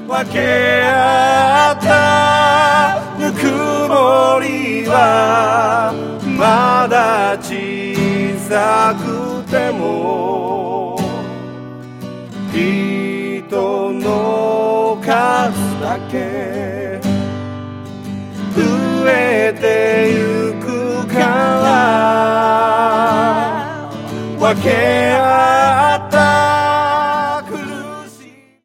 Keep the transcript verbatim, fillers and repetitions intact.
分け合ったぬくもりはまだ小さくても人の数だけ増えてゆくから分け合